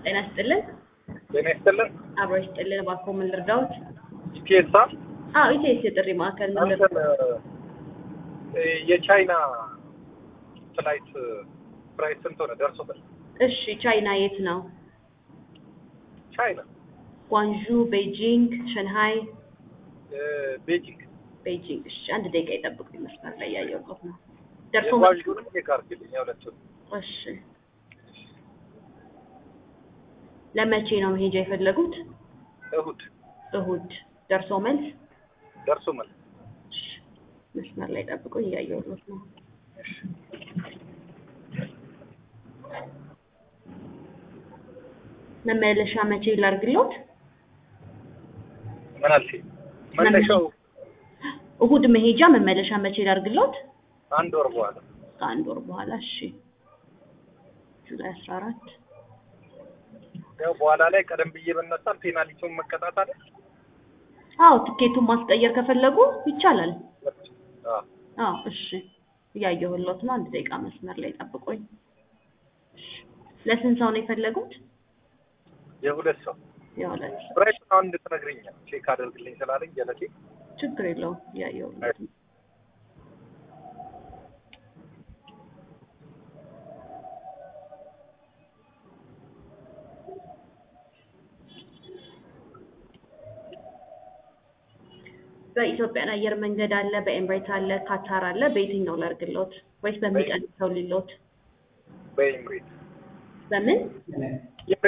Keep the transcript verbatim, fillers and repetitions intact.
ጤና ይስጥልን ጤና ይስጥልን አብሮ ይስጥልን ባኮ ምን ልርዳዎት? ኢቲኤስ አዎ ኢቲኤስ የጥሪ ማዕከል ምን አንተ የቻይና ፍላይት ፕራይስ ስንት ሆነ ደርሶበት? እሺ ቻይና የት ነው? ቻይና ጓንዡ፣ ቤጂንግ፣ ሸንሃይ ቤጂንግ ቤጂንግ። እሺ አንድ ደቂቃ ይጠብቁኝ መስመር ላይ ያየሁት ነው። ደርሶ ጓንዡን የካርክልኝ ሁለቱም። እሺ ለመቼ ነው መሄጃ የፈለጉት? እሁድ እሁድ ደርሶ መልስ ደርሶ መልስ። መስመር ላይ ጠብቁኝ እያየሁት ነው። መመለሻ መቼ ላድርግልዎት? ምን አልሽኝ? መነሻው እሁድ መሄጃ መመለሻ መቼ ላድርግልዎት? አንድ ወር በኋላ ከአንድ ወር በኋላ። እሺ ጁላይ አስራ አራት ያው በኋላ ላይ ቀደም ብዬ በነሳ ፔናልቲውን መቀጣት አይደል? አዎ ትኬቱን ማስቀየር ከፈለጉ ይቻላል። አዎ አዎ እሺ እያየሁልዎት ነው። አንድ ደቂቃ መስመር ላይ ጠብቁኝ። ለስንት ሰው ነው የፈለጉት? የሁለት ሰው የሁለት ሰው። ፕራይስ አሁን እንድትነግሪኝ ቼክ አድርግልኝ ስላለኝ ጀለቴ። ችግር የለውም እያየሁልዎት ነው። በኢትዮጵያ አየር መንገድ አለ፣ በኤምሬት አለ፣ ካታር አለ። በየትኛው ላድርግልዎት ወይስ በሚቀንሰው ልልዎት? በኤምሬት በምን